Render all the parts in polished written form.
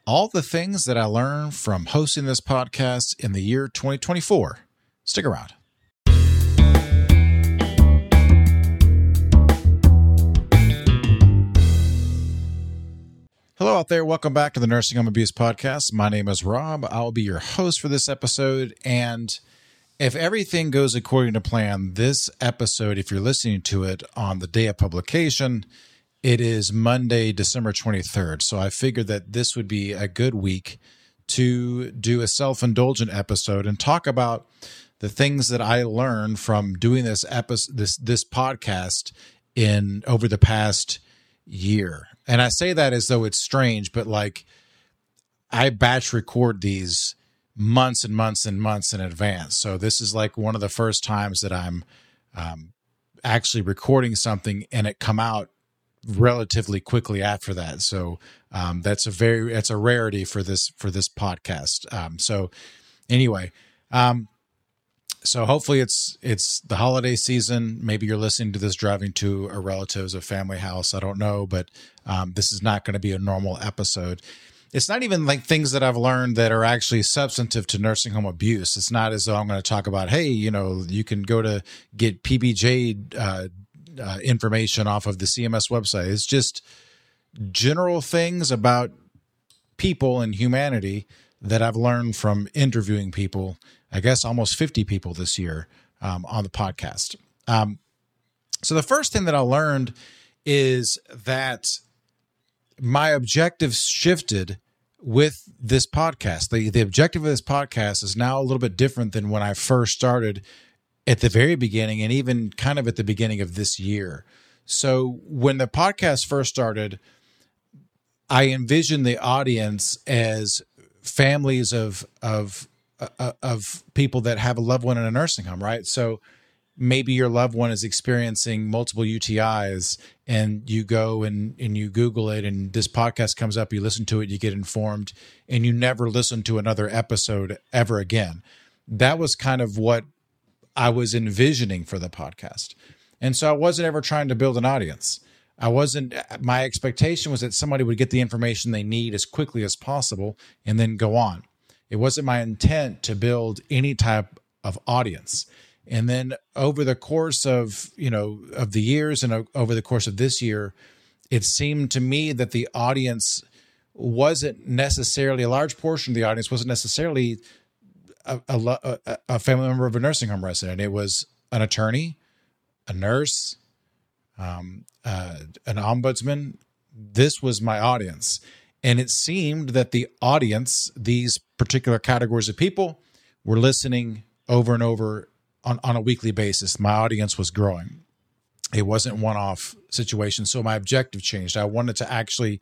all the things that I learned from hosting this podcast in the year 2024. Stick around. Hello out there. Welcome back to the Nursing Home Abuse Podcast. My name is Rob. I'll be your host for this episode. And if everything goes according to plan, this episode, if you're listening to it on the day of publication, it is Monday, December 23rd. So I figured that this would be a good week to do a self-indulgent episode and talk about the things that I learned from doing this podcast in over the past year. And I say that as though it's strange, but like I batch record these months and months and months in advance. So this is like one of the first times that I'm actually recording something and it come out relatively quickly after that. So that's a rarity for this podcast. So anyway, so hopefully it's the holiday season. Maybe you're listening to this driving to a relative's or family house. I don't know, but this is not going to be a normal episode. It's not even like things that I've learned that are actually substantive to nursing home abuse. It's not as though I'm going to talk about, hey, you can go to get PBJ information off of the CMS website. It's just general things about people and humanity that I've learned from interviewing people, I guess almost 50 people this year on the podcast. So the first thing that I learned is that my objectives shifted with this podcast. The objective of this podcast is now a little bit different than when I first started at the very beginning and even kind of at the beginning of this year. So when the podcast first started, I envisioned the audience as families of people that have a loved one in a nursing home, right? So maybe your loved one is experiencing multiple UTIs and you go and you Google it and this podcast comes up, you listen to it, you get informed, and you never listen to another episode ever again. That was kind of what I was envisioning for the podcast. And so I wasn't ever trying to build an audience. My expectation was that somebody would get the information they need as quickly as possible and then go on. It wasn't my intent to build any type of audience. And then over the course of the years and over the course of this year, it seemed to me that the audience wasn't necessarily, a large portion of the audience wasn't necessarily a family member of a nursing home resident. It was an attorney, a nurse, an ombudsman. This was my audience. And it seemed that the audience, these particular categories of people, were listening over and over on a weekly basis. My audience was growing. It wasn't one-off situation. So my objective changed. I want to actually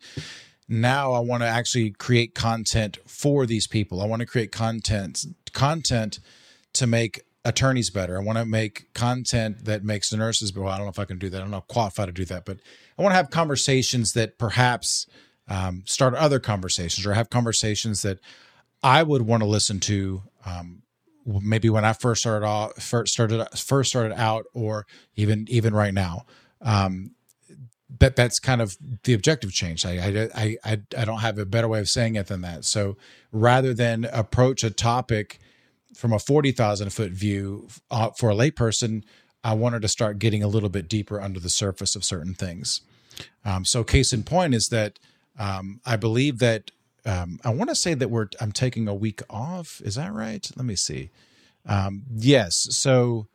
create content for these people. I want to create content to make attorneys better. I want to make content that makes the nurses better. Well, I don't know if I can do that. I'm not qualified to do that, but I want to have conversations that perhaps start other conversations or have conversations that I would want to listen to. Maybe when I first started out, or even right now. That's kind of the objective change. I don't have a better way of saying it than that. So rather than approach a topic from a 40,000 foot view for a layperson, I wanted to start getting a little bit deeper under the surface of certain things. So case in point is that I believe that I want to say that I'm taking a week off. Is that right? Let me see. Yes. So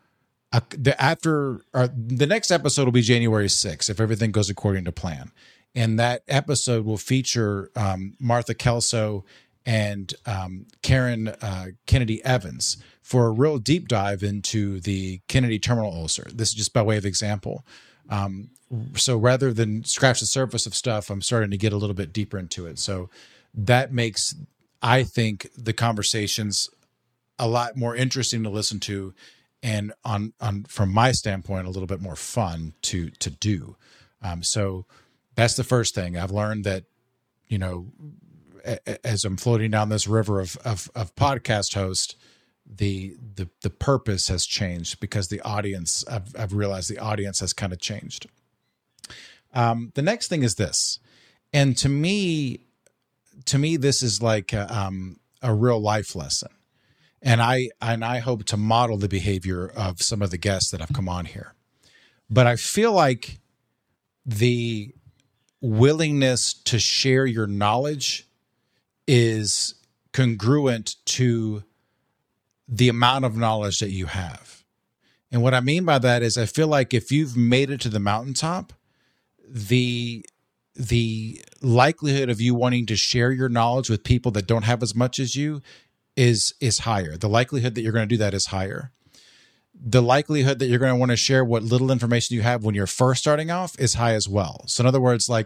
the next episode will be January 6th, if everything goes according to plan. And that episode will feature Martha Kelso and Karen Kennedy Evans for a real deep dive into the Kennedy terminal ulcer. This is just by way of example. So rather than scratch the surface of stuff, I'm starting to get a little bit deeper into it. So that makes, I think, the conversations a lot more interesting to listen to, and on from my standpoint, a little bit more fun to do. So that's the first thing I've learned, that as I'm floating down this river of podcast host, the purpose has changed because the audience, I've realized the audience has kind of changed. The next thing is this, and to me, to me, this is like a real life lesson. And I hope to model the behavior of some of the guests that have come on here. But I feel like the willingness to share your knowledge is congruent to the amount of knowledge that you have. And what I mean by that is I feel like if you've made it to the mountaintop, the likelihood of you wanting to share your knowledge with people that don't have as much as you is higher. The likelihood that you're going to do that is higher. The likelihood that you're going to want to share what little information you have when you're first starting off is high as well. So in other words, like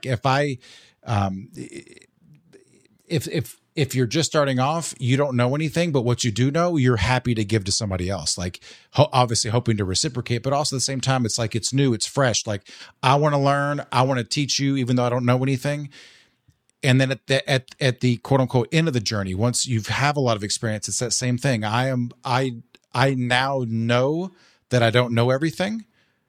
if you're just starting off, you don't know anything, but what you do know, you're happy to give to somebody else. Like obviously hoping to reciprocate, but also at the same time, it's like, it's new, it's fresh. Like I want to learn, I want to teach you, even though I don't know anything. And then at the quote unquote end of the journey, once you have a lot of experience, it's that same thing. I now know that I don't know everything,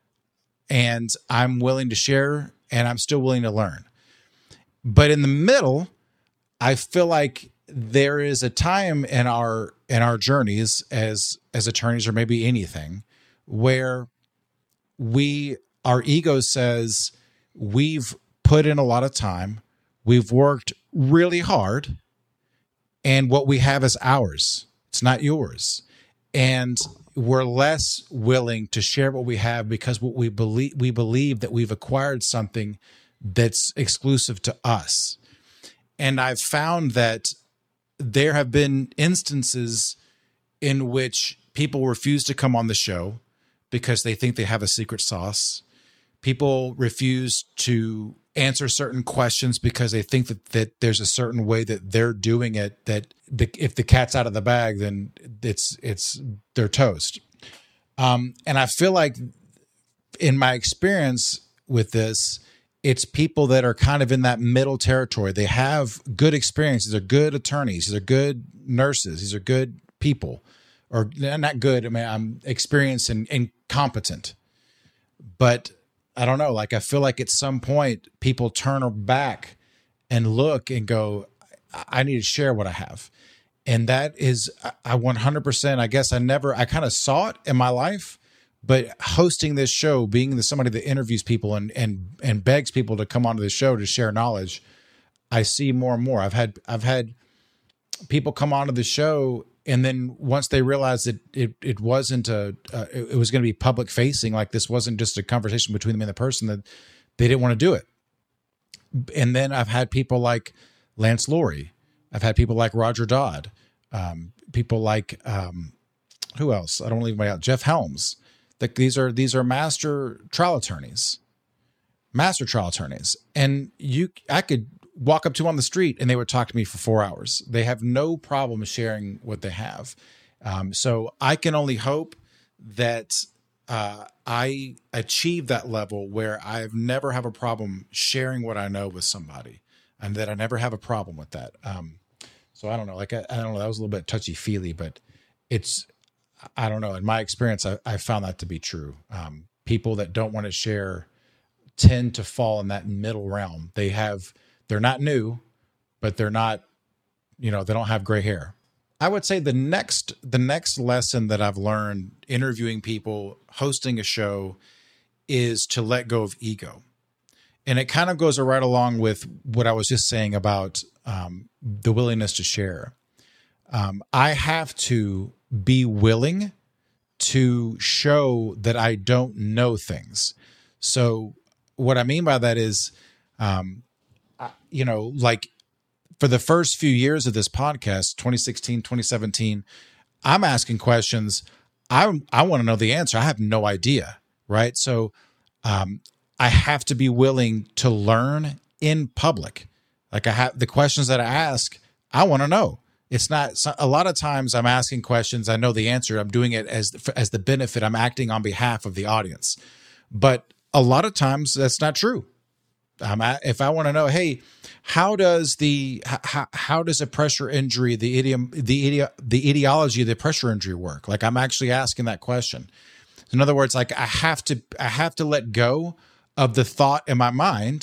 and I'm willing to share, and I'm still willing to learn. But in the middle, I feel like there is a time in our journeys as attorneys, or maybe anything, where our ego says we've put in a lot of time, we've worked really hard, and what we have is ours. It's not yours. And we're less willing to share what we have because what we believe that we've acquired something that's exclusive to us. And I've found that there have been instances in which people refuse to come on the show because they think they have a secret sauce. People refuse to answer certain questions because they think that there's a certain way that they're doing it, that if the cat's out of the bag, then they're toast. And I feel like in my experience with this, it's people that are kind of in that middle territory. They have good experience. These are good attorneys. These are good nurses. These are good people, or not good. I mean, I'm experienced and competent, but I don't know. Like, I feel like at some point people turn back and look and go, I need to share what I have. And that is, I 100%, I guess I kind of saw it in my life, but hosting this show, being somebody that interviews people and begs people to come onto the show to share knowledge, I see more and more. I've had people come onto the show, and then once they realized that it wasn't it was going to be public facing, like this wasn't just a conversation between them and the person, that they didn't want to do it. And then I've had people like Lance Laurie. I've had people like Roger Dodd, people like, who else? I don't want to leave anybody out. Jeff Helms. These are master trial attorneys. And I could walk up to them on the street and they would talk to me for 4 hours. They have no problem sharing what they have. So I can only hope that I achieve that level where I've never have a problem sharing what I know with somebody, and that I never have a problem with that. So I don't know, like, I don't know, that was a little bit touchy feely, but I don't know. In my experience, I found that to be true. People that don't want to share tend to fall in that middle realm. They're not new, but they're not, they don't have gray hair. I would say the next lesson that I've learned interviewing people, hosting a show, is to let go of ego. And it kind of goes right along with what I was just saying about the willingness to share. I have to be willing to show that I don't know things. So what I mean by that is, like for the first few years of this podcast, 2016, 2017, I'm asking questions. I want to know the answer. I have no idea. Right. So, I have to be willing to learn in public. Like, I have the questions that I ask, I want to know. It's not a lot of times I'm asking questions. I know the answer. I'm doing it as the benefit. I'm acting on behalf of the audience, but a lot of times that's not true. If I want to know, hey, how does a pressure injury, the etiology of the pressure injury work? Like, I'm actually asking that question. In other words, like, I have to let go of the thought in my mind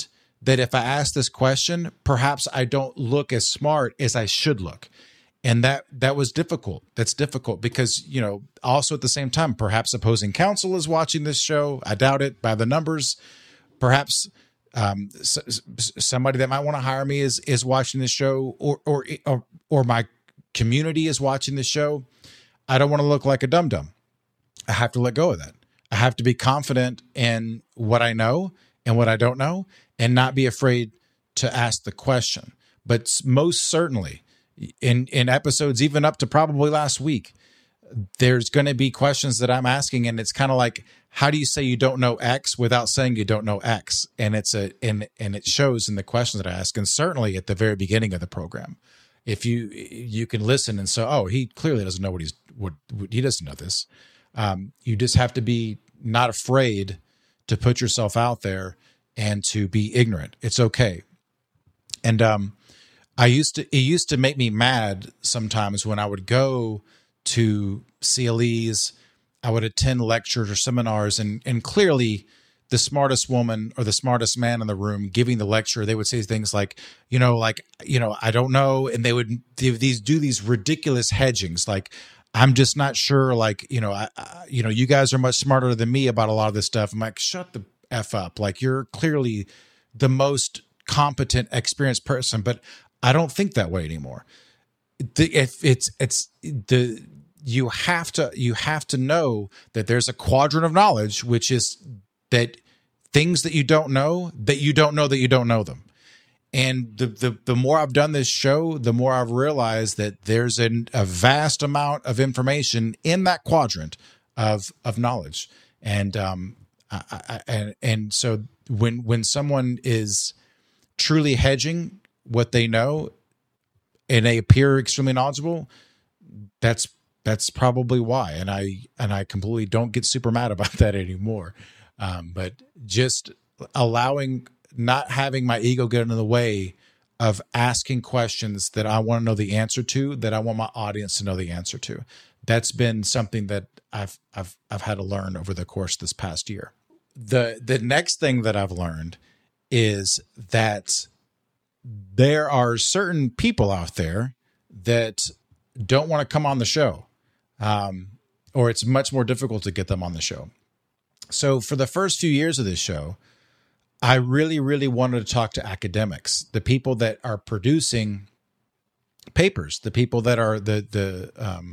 that if I ask this question, perhaps I don't look as smart as I should look. And that was difficult. That's difficult because, also at the same time, perhaps opposing counsel is watching this show. I doubt it by the numbers. Perhaps somebody that might want to hire me is watching this show, or my community is watching this show. I don't want to look like a dum-dum. I have to let go of that. I have to be confident in what I know and what I don't know, and not be afraid to ask the question. But most certainly, in episodes, even up to probably last week, there's going to be questions that I'm asking, and it's kind of like, how do you say you don't know X without saying you don't know X? And and it shows in the questions that I ask, and certainly at the very beginning of the program. If you can listen and say, oh, he clearly doesn't know what he doesn't know this. You just have to be not afraid to put yourself out there and to be ignorant. It's okay. And it used to make me mad sometimes when I would go to CLEs, I would attend lectures or seminars, and clearly the smartest woman or the smartest man in the room giving the lecture, they would say things like, I don't know. And they would do these ridiculous hedgings. Like, I'm just not sure. Like, you guys are much smarter than me about a lot of this stuff. I'm like, shut the F up. Like, you're clearly the most competent, experienced person, but I don't think that way anymore. You have to know that there's a quadrant of knowledge, which is that things that you don't know that you don't know them. And the more I've done this show, the more I've realized that there's a vast amount of information in that quadrant of knowledge. And so when someone is truly hedging what they know and they appear extremely knowledgeable, that's probably why. And I completely don't get super mad about that anymore. But just not having my ego get in the way of asking questions that I want to know the answer to, that I want my audience to know the answer to. That's been something that I've had to learn over the course of this past year. The next thing that I've learned is that there are certain people out there that don't want to come on the show, or it's much more difficult to get them on the show. So for the first few years of this show, I really, really wanted to talk to academics, the people that are producing papers, the people that are the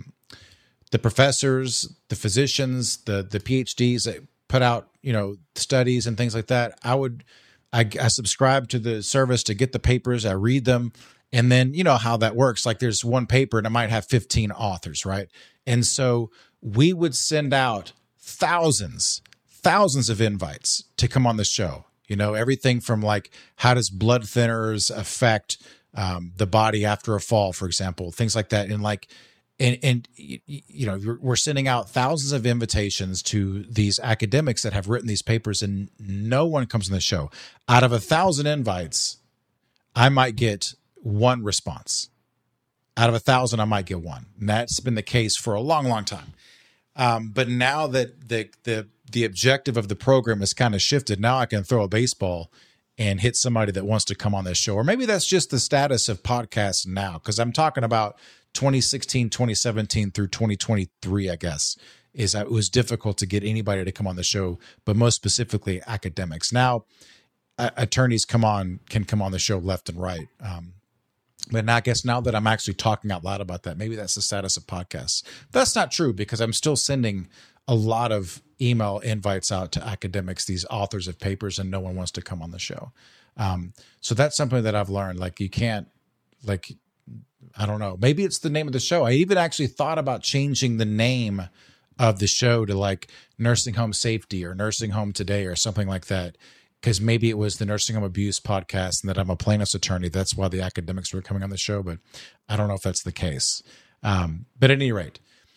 professors, the physicians, the PhDs that put out, studies and things like that. I subscribe to the service to get the papers. I read them. And then, how that works. Like, there's one paper and it might have 15 authors, right? And so we would send out thousands of invites to come on the show. Everything from like, how does blood thinners affect the body after a fall, for example, things like that. And we're sending out thousands of invitations to these academics that have written these papers, and no one comes on the show. Out of 1,000 invites, I might get one response. Out of 1,000, I might get one. And that's been the case for a long, long time. But now that the objective of the program has kind of shifted, now I can throw a baseball and hit somebody that wants to come on this show. Or maybe that's just the status of podcasts now, because I'm talking about 2016, 2017 through 2023, I guess, it was difficult to get anybody to come on the show, but most specifically academics. Now, attorneys can come on the show left and right. But I guess now that I'm actually talking out loud about that, maybe that's the status of podcasts. That's not true, because I'm still sending a lot of email invites out to academics, these authors of papers, and no one wants to come on the show. So that's something that I've learned. Like, you can't, like, I don't know, maybe it's the name of the show. I even actually thought about changing the name of the show to like Nursing Home Safety or Nursing Home Today or something like that. Because maybe it was the Nursing Home Abuse podcast and that I'm a plaintiff's attorney. That's why the academics were coming on the show, but I don't know if that's the case. But at any rate,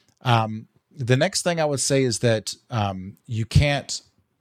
the next thing I would say is that you can't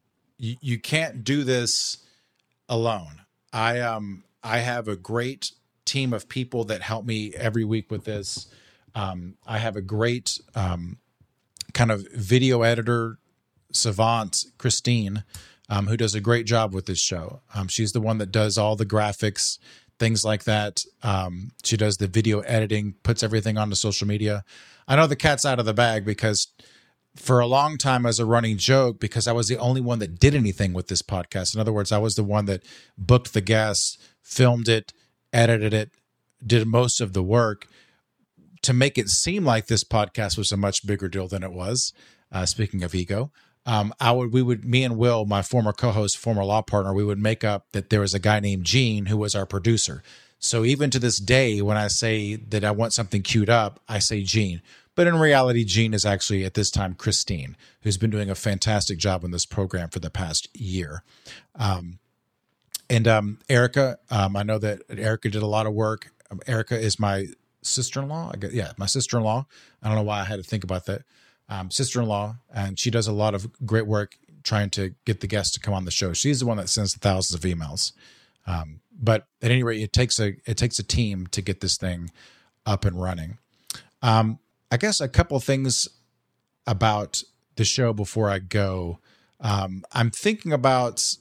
do this alone. I have a great team of people that help me every week with this. I have a great kind of video editor savant, Christine, who does a great job with this show. She's the one that does all the graphics, things like that. She does the video editing, puts everything onto social media. I know the cat's out of the bag because for a long time as a running joke, because I was the only one that did anything with this podcast. In other words, I was the one that booked the guests, filmed it, edited it, did most of the work to make it seem like this podcast was a much bigger deal than it was. Speaking of ego, me and Will, my former co-host, former law partner, we would make up that there was a guy named Gene who was our producer. So even to this day, when I say that I want something queued up, I say Gene. But in reality, Gene is actually at this time Christine, who's been doing a fantastic job on this program for the past year. And Erica, I know that Erica did a lot of work. Erica is my sister-in-law. My sister-in-law. I don't know why I had to think about that. Sister-in-law, and she does a lot of great work trying to get the guests to come on the show. She's the one that sends the thousands of emails. But at any rate, it takes a team to get this thing up and running. I guess a couple of things about the show before I go. I'm thinking about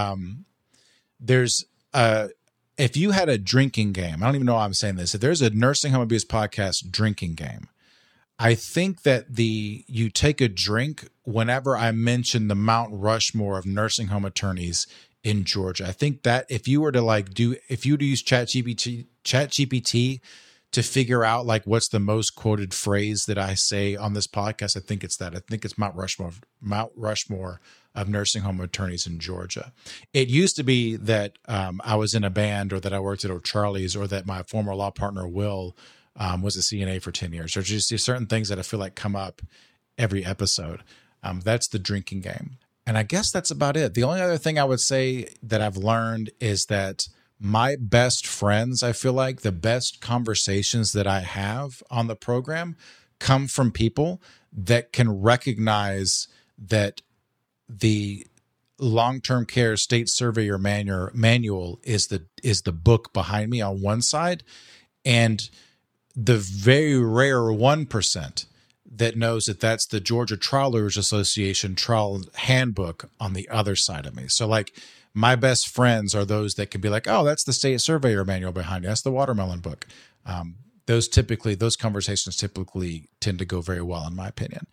if you had a drinking game, I don't even know why I'm saying this. If there's a Nursing Home Abuse Podcast drinking game, I think that you take a drink whenever I mention the Mount Rushmore of nursing home attorneys in Georgia. I think that if you were to use ChatGPT to figure out like what's the most quoted phrase that I say on this podcast, I think it's that. I think it's Mount Rushmore of nursing home attorneys in Georgia. It used to be that I was in a band, or that I worked at O'Charlie's, or that my former law partner Will was a CNA for 10 years. Or just certain things that I feel like come up every episode. That's the drinking game. And I guess that's about it. The only other thing I would say that I've learned is that my best friends, I feel like the best conversations that I have on the program come from people that can recognize that the long-term care state surveyor manual is the book behind me on one side, and the very rare 1% that knows that that's the Georgia Trial Lawyers Association trial handbook on the other side of me. So like my best friends are those that can be like, oh, that's the state surveyor manual behind you. That's the watermelon book. Those conversations typically tend to go very well, in my opinion.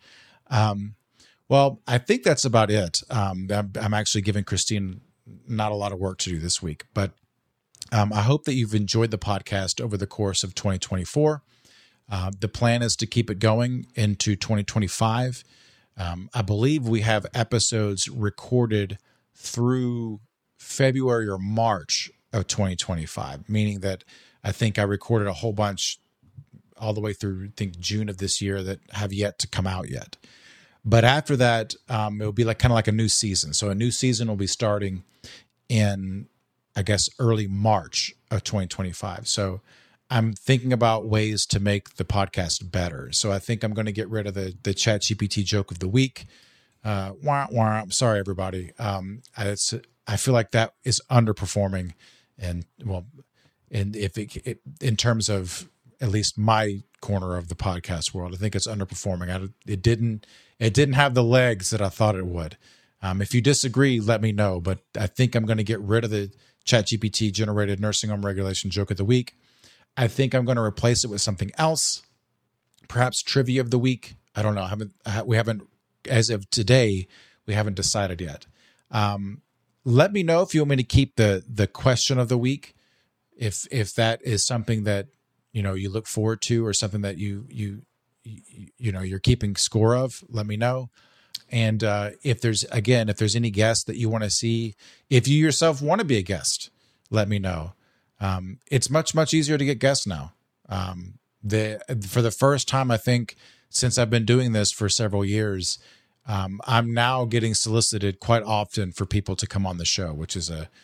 Well, I think that's about it. I'm actually giving Christine not a lot of work to do this week, but I hope that you've enjoyed the podcast over the course of 2024. The plan is to keep it going into 2025. I believe we have episodes recorded through February or March of 2025, meaning that I think I recorded a whole bunch all the way through, I think, June of this year that have yet to come out yet. But after that, it will be kind of like a new season. So a new season will be starting in, I guess, early March of 2025. So I'm thinking about ways to make the podcast better. So I think I'm going to get rid of the ChatGPT joke of the week. I'm sorry, everybody. I feel like that is underperforming, and in terms of at least my corner of the podcast world, I think it's underperforming. It didn't have the legs that I thought it would. If you disagree, let me know. But I think I'm going to get rid of the ChatGPT generated nursing home regulation joke of the week. I think I'm going to replace it with something else, perhaps trivia of the week. I don't know. We haven't, as of today, we haven't decided yet. Let me know if you want me to keep the question of the week, if that is something that you look forward to, or something that you're keeping score of. Let me know. And if there's any guests that you want to see, if you yourself want to be a guest, let me know. It's much easier to get guests now. For the first time, I think, since I've been doing this for several years, I'm now getting solicited quite often for people to come on the show, which is a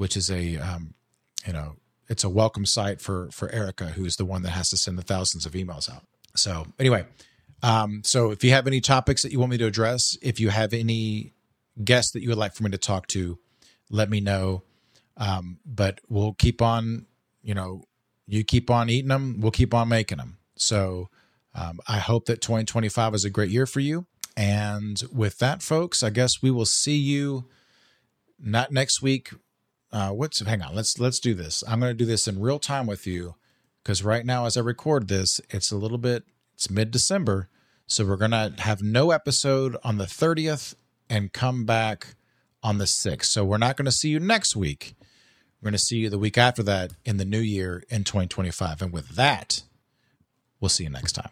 it's a welcome sight for Erica, who's the one that has to send the thousands of emails out. So anyway, so if you have any topics that you want me to address, if you have any guests that you would like for me to talk to, let me know. But we'll keep on, you keep on eating them, we'll keep on making them. So I hope that 2025 is a great year for you. And with that, folks, I guess we will see you not next week. Hang on. Let's do this. I'm going to do this in real time with you because right now, as I record this, it's mid-December. So we're going to have no episode on the 30th and come back on the 6th. So we're not going to see you next week. We're going to see you the week after that in the new year in 2025. And with that, we'll see you next time.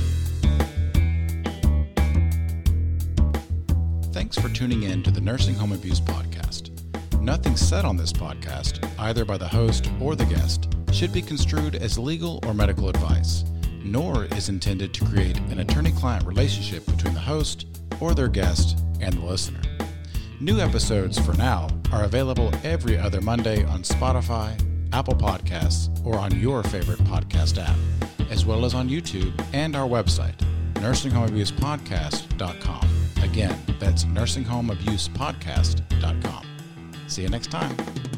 Thanks for tuning in to the Nursing Home Abuse Podcast. Nothing said on this podcast, either by the host or the guest, should be construed as legal or medical advice, nor is intended to create an attorney-client relationship between the host or their guest and the listener. New episodes for now are available every other Monday on Spotify, Apple Podcasts, or on your favorite podcast app, as well as on YouTube and our website, nursinghomeabusepodcast.com. Again, that's nursinghomeabusepodcast.com. See you next time.